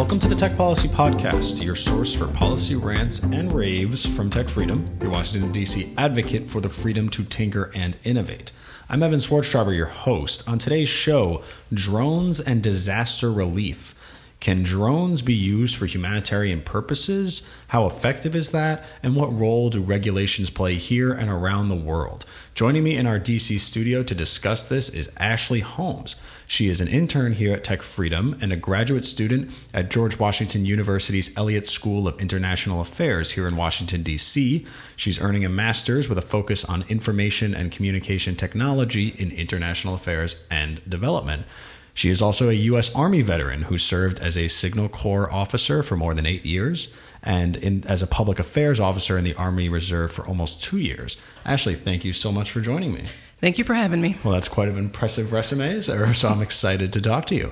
Welcome to the Tech Policy Podcast, your source for policy rants and raves from Tech Freedom, your Washington, D.C. advocate for the freedom to tinker and innovate. I'm Evan Swartztraber, your host. On today's show, drones and disaster relief. Can drones be used for humanitarian purposes? How effective is that? And what role do regulations play here and around the world? Joining me in our DC studio to discuss this is Ashley Holmes. She is an intern here at Tech Freedom and a graduate student at George Washington University's Elliott School of International Affairs here in Washington, D.C. She's earning a master's with a focus on information and communication technology in international affairs and development. She is also a U.S. Army veteran who served as a Signal Corps officer for more than 8 years and as a public affairs officer in the Army Reserve for almost 2 years. Ashley, thank you so much for joining me. Thank you for having me. Well, that's quite an impressive resume, so I'm excited to talk to you.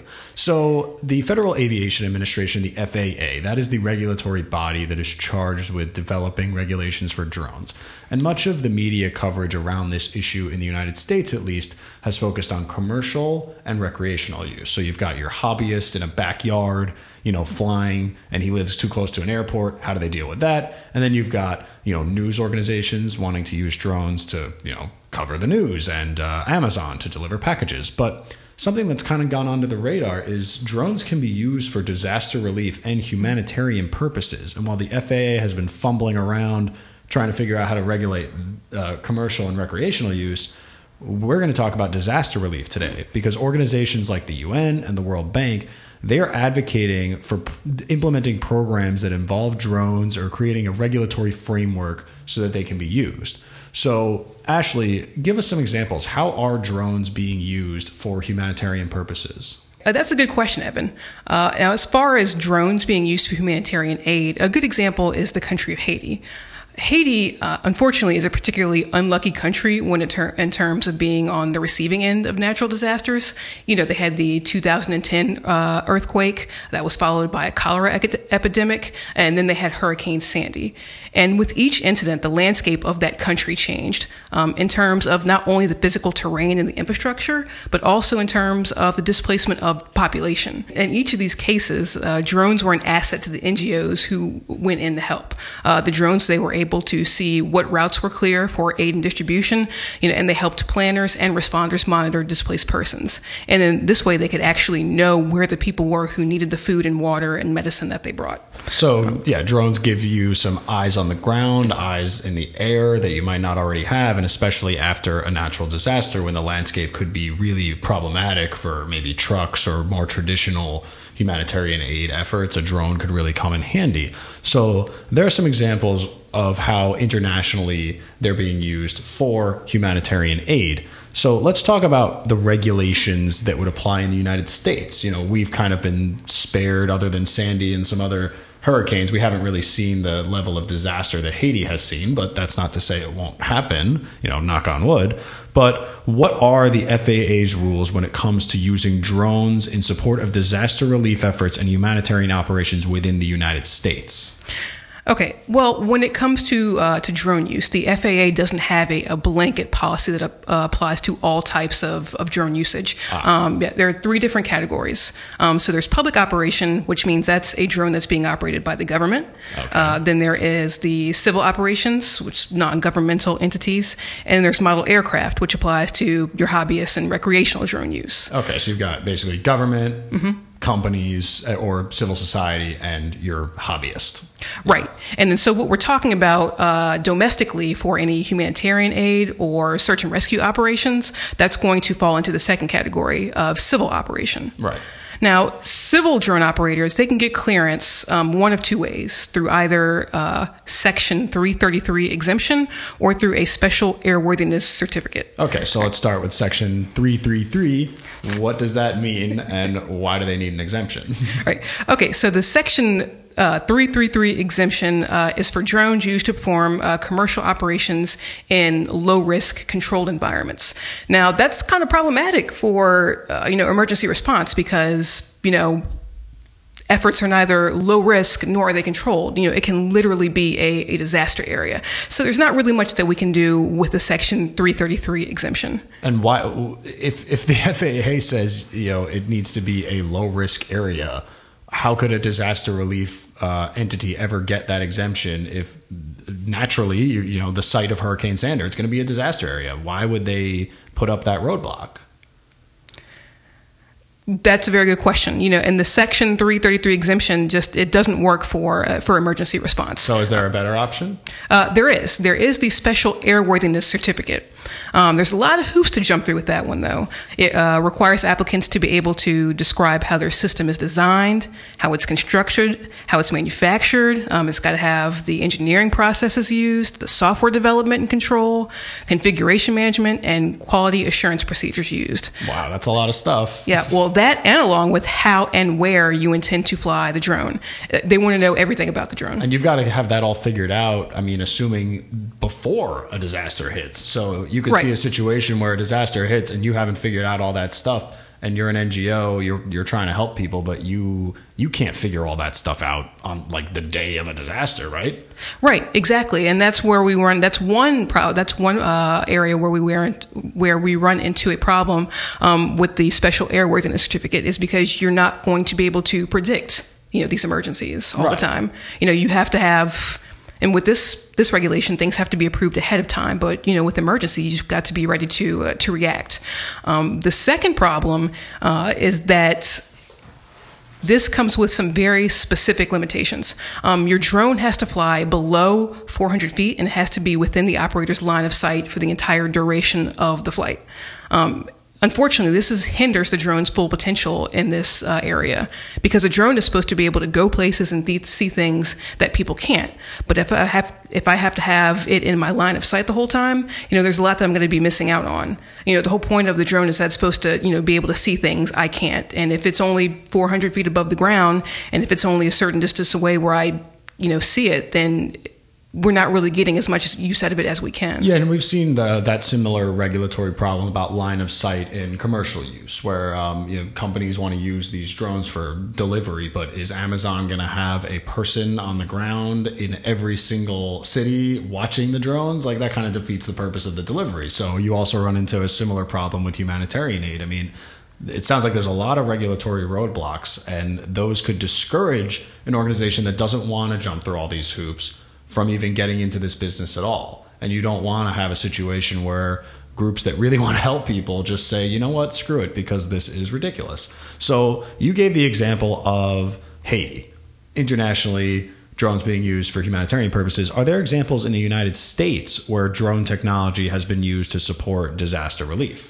So the Federal Aviation Administration, the FAA, that is the regulatory body that is charged with developing regulations for drones. And much of the media coverage around this issue in the United States, at least, has focused on commercial and recreational use. So you've got your hobbyist in a backyard, flying, and he lives too close to an airport. How do they deal with that? And then you've got, news organizations wanting to use drones to, cover the news and Amazon to deliver packages. But something that's kind of gone under the radar is drones can be used for disaster relief and humanitarian purposes. And while the FAA has been fumbling around trying to figure out how to regulate commercial and recreational use, we're going to talk about disaster relief today because organizations like the UN and the World Bank, they are advocating for implementing programs that involve drones or creating a regulatory framework so that they can be used. So, Ashley, give us some examples. How are drones being used for humanitarian purposes? That's a good question, Evan. Now, as far as drones being used for humanitarian aid, a good example is the country of Haiti. Haiti, unfortunately, is a particularly unlucky country when in terms of being on the receiving end of natural disasters. They had the 2010 earthquake that was followed by a cholera epidemic, and then they had Hurricane Sandy. And with each incident, the landscape of that country changed in terms of not only the physical terrain and the infrastructure, but also in terms of the displacement of population. In each of these cases, drones were an asset to the NGOs who went in to help. The drones, they were able to see what routes were clear for aid and distribution, and they helped planners and responders monitor displaced persons. And in this way, they could actually know where the people were who needed the food and water and medicine that they brought. So, drones give you some eyes on the ground, eyes in the air that you might not already have, and especially after a natural disaster when the landscape could be really problematic for maybe trucks or more traditional humanitarian aid efforts, a drone could really come in handy. So there are some examples of how internationally they're being used for humanitarian aid. So let's talk about the regulations that would apply in the United States. We've kind of been spared, other than Sandy and some other hurricanes. We haven't really seen the level of disaster that Haiti has seen, but that's not to say it won't happen, knock on wood. But what are the FAA's rules when it comes to using drones in support of disaster relief efforts and humanitarian operations within the United States? Okay, well, when it comes to drone use, the FAA doesn't have a blanket policy that applies to all types of drone usage. There are three different categories. So there's public operation, which means that's a drone that's being operated by the government. Okay. Then there is the civil operations, which non-governmental entities. And there's model aircraft, which applies to your hobbyist and recreational drone use. Okay, so you've got basically government, companies or civil society, and your hobbyist. Right. And then so what we're talking about domestically for any humanitarian aid or search and rescue operations, that's going to fall into the second category of civil operation. Right. Now, civil drone operators, they can get clearance one of two ways, through either Section 333 exemption or through a special airworthiness certificate. Okay, so let's start with Section 333. What does that mean, and why do they need an exemption? Right. Okay, so the Section 333 exemption is for drones used to perform commercial operations in low-risk controlled environments. Now, that's kind of problematic for, emergency response because, efforts are neither low risk nor are they controlled. It can literally be a disaster area. So there's not really much that we can do with the Section 333 exemption. And why, if the FAA says, it needs to be a low risk area, how could a disaster relief entity ever get that exemption if naturally, you know, the site of Hurricane Sander, it's going to be a disaster area? Why would they put up that roadblock? That's a very good question. You know, and the Section 333 exemption it doesn't work for emergency response. So, is there a better option? There is the special airworthiness certificate. There's a lot of hoops to jump through with that one, though. It requires applicants to be able to describe how their system is designed, how it's constructed, how it's manufactured. It's got to have the engineering processes used, the software development and control, configuration management, and quality assurance procedures used. Wow, that's a lot of stuff. Yeah, well, that and along with how and where you intend to fly the drone. They want to know everything about the drone. And you've got to have that all figured out, I mean, assuming before a disaster hits. So you could see a situation where a disaster hits and you haven't figured out all that stuff, and you're an NGO, you're trying to help people, but you can't figure all that stuff out on like the day of a disaster, right? Right, exactly, and that's where we run. That's one area where we run into a problem with the special airworthiness certificate, is because you're not going to be able to predict, you know, these emergencies all the time. You know, you have to have. And with this regulation, things have to be approved ahead of time. But, you know, with emergencies, you've got to be ready to react. The second problem is that this comes with some very specific limitations. Your drone has to fly below 400 feet and it has to be within the operator's line of sight for the entire duration of the flight. Unfortunately, this hinders the drone's full potential in this area, because a drone is supposed to be able to go places and see things that people can't. But if I have to have it in my line of sight the whole time, you know, there's a lot that I'm going to be missing out on. You know, the whole point of the drone is that it's supposed to, you know, be able to see things I can't. And if it's only 400 feet above the ground, and if it's only a certain distance away where I, you know, see it, then we're not really getting as much use out of it as we can. Yeah, and we've seen that similar regulatory problem about line of sight in commercial use, where you know, companies want to use these drones for delivery, but is Amazon going to have a person on the ground in every single city watching the drones? Like, that kind of defeats the purpose of the delivery. So you also run into a similar problem with humanitarian aid. I mean, it sounds like there's a lot of regulatory roadblocks, and those could discourage an organization that doesn't want to jump through all these hoops from even getting into this business at all. And you don't want to have a situation where groups that really want to help people just say, you know what, screw it, because this is ridiculous. So you gave the example of Haiti. Internationally, drones being used for humanitarian purposes. Are there examples in the United States where drone technology has been used to support disaster relief?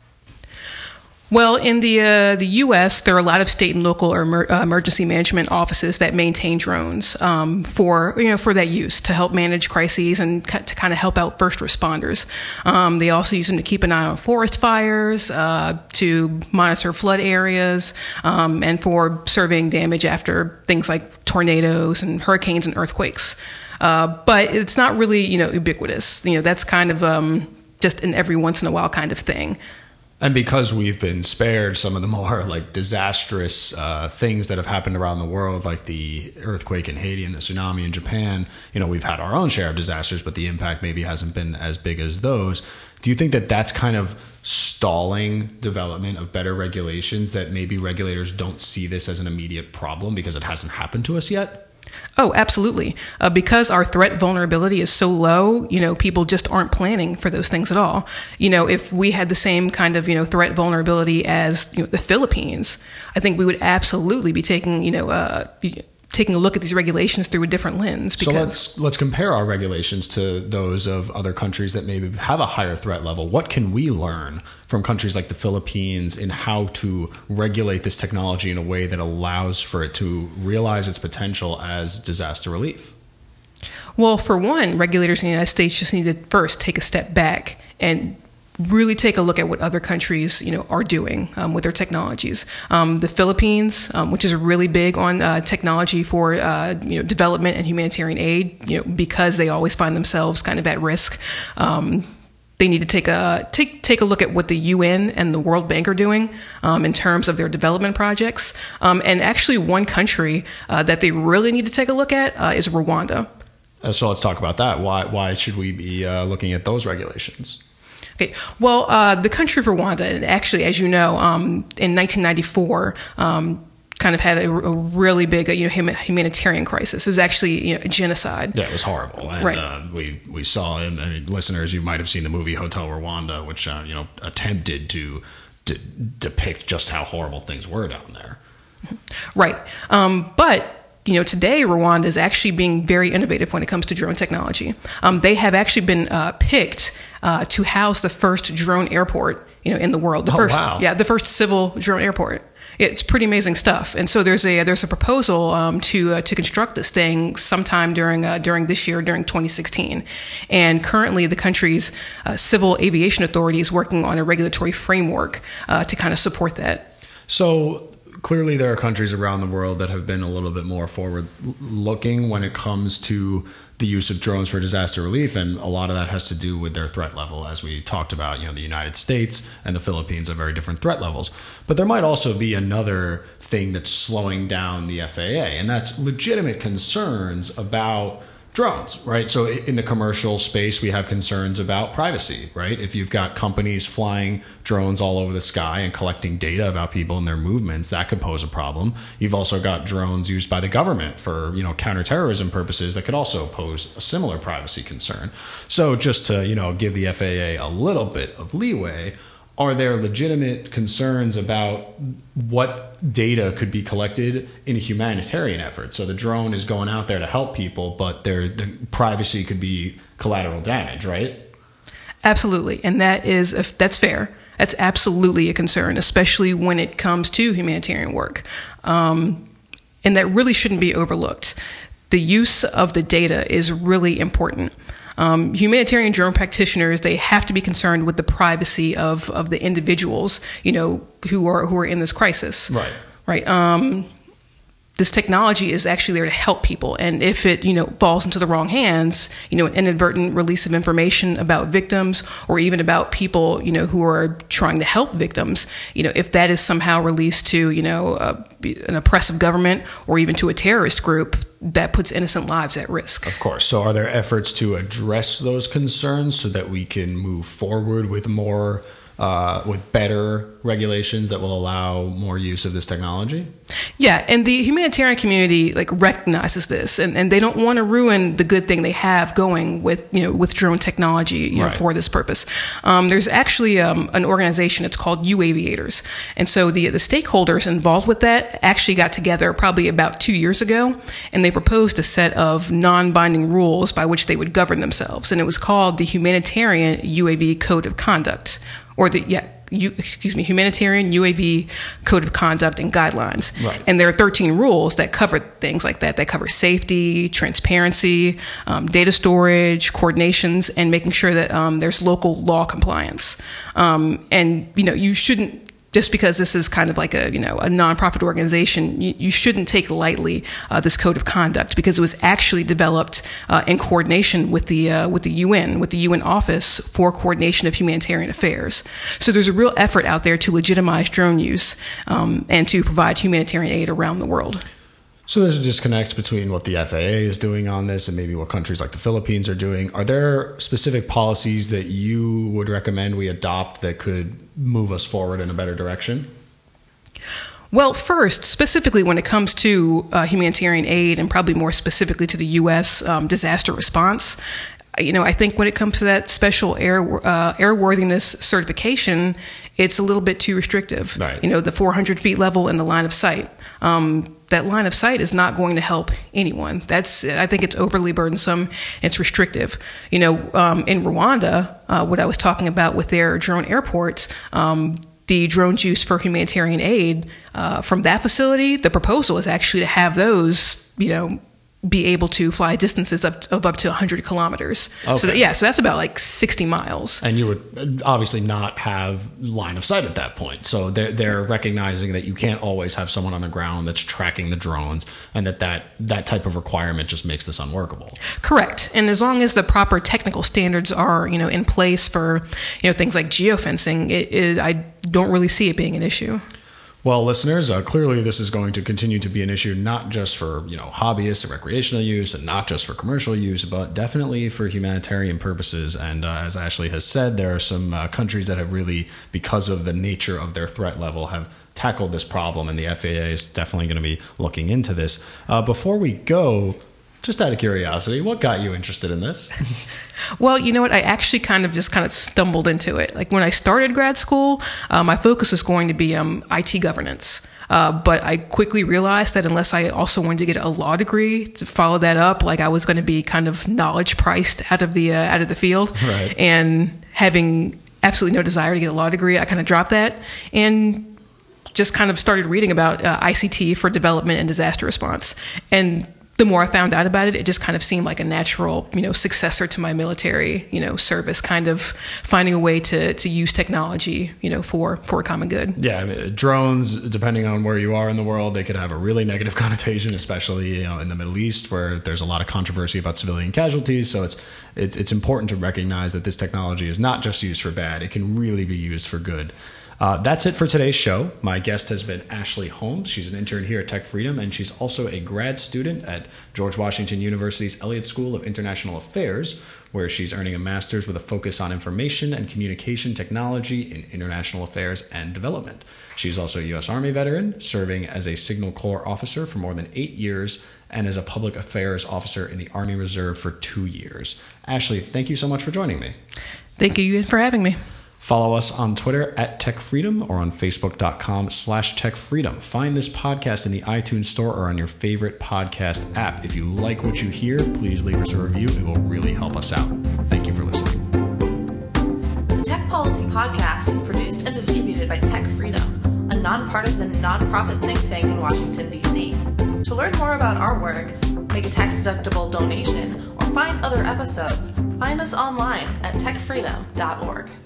Well, in the U.S., there are a lot of state and local emergency management offices that maintain drones for that use, to help manage crises and to kind of help out first responders. They also use them to keep an eye on forest fires, to monitor flood areas, and for surveying damage after things like tornadoes and hurricanes and earthquakes. But it's not really, you know, ubiquitous. You know, that's kind of just an every once in a while kind of thing. And because we've been spared some of the more like disastrous things that have happened around the world, like the earthquake in Haiti and the tsunami in Japan, you know, we've had our own share of disasters, but the impact maybe hasn't been as big as those. Do you think that that's kind of stalling development of better regulations, that maybe regulators don't see this as an immediate problem because it hasn't happened to us yet? Oh, absolutely. Because our threat vulnerability is so low, you know, people just aren't planning for those things at all. You know, if we had the same kind of, you know, threat vulnerability as, you know, the Philippines, I think we would absolutely be taking, you know, taking a look at these regulations through a different lens. Because so let's compare our regulations to those of other countries that maybe have a higher threat level. What can we learn from countries like the Philippines in how to regulate this technology in a way that allows for it to realize its potential as disaster relief? Well, for one, regulators in the United States just need to first take a step back and really take a look at what other countries, you know, are doing with their technologies. The Philippines, which is really big on technology for you know, development and humanitarian aid, you know, because they always find themselves kind of at risk. They need to take a look at what the UN and the World Bank are doing in terms of their development projects. And actually, one country that they really need to take a look at is Rwanda. So let's talk about that. Why should we be looking at those regulations? Okay. Well, the country of Rwanda, and actually, as you know, in 1994, kind of had a really big humanitarian crisis. It was actually a genocide. Yeah, it was horrible. And right. We saw, and listeners, you might have seen the movie Hotel Rwanda, which attempted to depict just how horrible things were down there. Right. But today Rwanda is actually being very innovative when it comes to drone technology. They have actually been picked to house the first drone airport, in the world. Wow. Yeah, the first civil drone airport. It's pretty amazing stuff. And so there's a proposal to construct this thing sometime during this year, during 2016. And currently the country's Civil Aviation Authority is working on a regulatory framework to kind of support that. So clearly there are countries around the world that have been a little bit more forward-looking when it comes to the use of drones for disaster relief, and a lot of that has to do with their threat level. As we talked about, the United States and the Philippines have very different threat levels. But there might also be another thing that's slowing down the FAA, and that's legitimate concerns about drones, right? So in the commercial space, we have concerns about privacy, right? If you've got companies flying drones all over the sky and collecting data about people and their movements, that could pose a problem. You've also got drones used by the government for, counterterrorism purposes that could also pose a similar privacy concern. So just to, give the FAA a little bit of leeway, are there legitimate concerns about what data could be collected in a humanitarian effort? So the drone is going out there to help people, but the privacy could be collateral damage, right? Absolutely. And that's fair. That's absolutely a concern, especially when it comes to humanitarian work. And that really shouldn't be overlooked. The use of the data is really important. Humanitarian drone practitioners, they have to be concerned with the privacy of the individuals, who are in this crisis. Right. Right. This technology is actually there to help people, and if it falls into the wrong hands, an inadvertent release of information about victims or even about people who are trying to help victims, if that is somehow released to an oppressive government or even to a terrorist group, that puts innocent lives at risk. Of course. So are there efforts to address those concerns so that we can move forward with with better regulations that will allow more use of this technology? Yeah, and the humanitarian community recognizes this, and they don't want to ruin the good thing they have going with drone technology right. for this purpose. There's actually an organization. It's called UAviators, and so the stakeholders involved with that actually got together probably about 2 years ago, and they proposed a set of non-binding rules by which they would govern themselves, and it was called the Humanitarian UAV Code of Conduct, or Humanitarian UAV Code of Conduct and Guidelines. Right. And there are 13 rules that cover things like that. They cover safety, transparency, data storage, coordinations, and making sure that there's local law compliance. And you shouldn't, just because this is kind of like a nonprofit organization, you shouldn't take lightly this code of conduct, because it was actually developed in coordination with the UN Office for Coordination of Humanitarian Affairs. So there's a real effort out there to legitimize drone use and to provide humanitarian aid around the world. So there's a disconnect between what the FAA is doing on this and maybe what countries like the Philippines are doing. Are there specific policies that you would recommend we adopt that could move us forward in a better direction? Well, first, specifically when it comes to humanitarian aid, and probably more specifically to the U.S. Disaster response, I think when it comes to that special airworthiness certification, it's a little bit too restrictive. Right. The 400 feet level and the line of sight. That line of sight is not going to help anyone. I think it's overly burdensome. It's restrictive. In Rwanda, what I was talking about with their drone airports, the drones used for humanitarian aid from that facility, the proposal is actually to have those, be able to fly distances of up to 100 kilometers. Okay. So that's about 60 miles. And you would obviously not have line of sight at that point. So they're recognizing that you can't always have someone on the ground that's tracking the drones, and that type of requirement just makes this unworkable. Correct. And as long as the proper technical standards are, in place for, things like geofencing, I don't really see it being an issue. Well, listeners, clearly this is going to continue to be an issue not just for hobbyists and recreational use, and not just for commercial use, but definitely for humanitarian purposes. And as Ashley has said, there are some countries that have really, because of the nature of their threat level, have tackled this problem, and the FAA is definitely going to be looking into this. Before we go, just out of curiosity, what got you interested in this? Well, you know what? I actually kind of stumbled into it. Like when I started grad school, my focus was going to be IT governance. But I quickly realized that unless I also wanted to get a law degree to follow that up, like I was going to be kind of knowledge priced out of the field. Right. And having absolutely no desire to get a law degree, I kind of dropped that and just kind of started reading about ICT for development and disaster response. And the more I found out about it, it just kind of seemed like a natural, successor to my military, service, kind of finding a way to use technology, for a common good. Yeah, I mean, drones, depending on where you are in the world, they could have a really negative connotation, especially in the Middle East, where there's a lot of controversy about civilian casualties. So it's important to recognize that this technology is not just used for bad; it can really be used for good. That's it for today's show. My guest has been Ashley Holmes. She's an intern here at Tech Freedom, and she's also a grad student at George Washington University's Elliott School of International Affairs, where she's earning a master's with a focus on information and communication technology in international affairs and development. She's also a U.S. Army veteran, serving as a Signal Corps officer for more than 8 years, and as a public affairs officer in the Army Reserve for 2 years. Ashley, thank you so much for joining me. Thank you for having me. Follow us on Twitter at TechFreedom or on Facebook.com/TechFreedom. Find this podcast in the iTunes Store or on your favorite podcast app. If you like what you hear, please leave us a review. It will really help us out. Thank you for listening. The Tech Policy Podcast is produced and distributed by Tech Freedom, a nonpartisan, nonprofit think tank in Washington, D.C. To learn more about our work, make a tax-deductible donation, or find other episodes, find us online at techfreedom.org.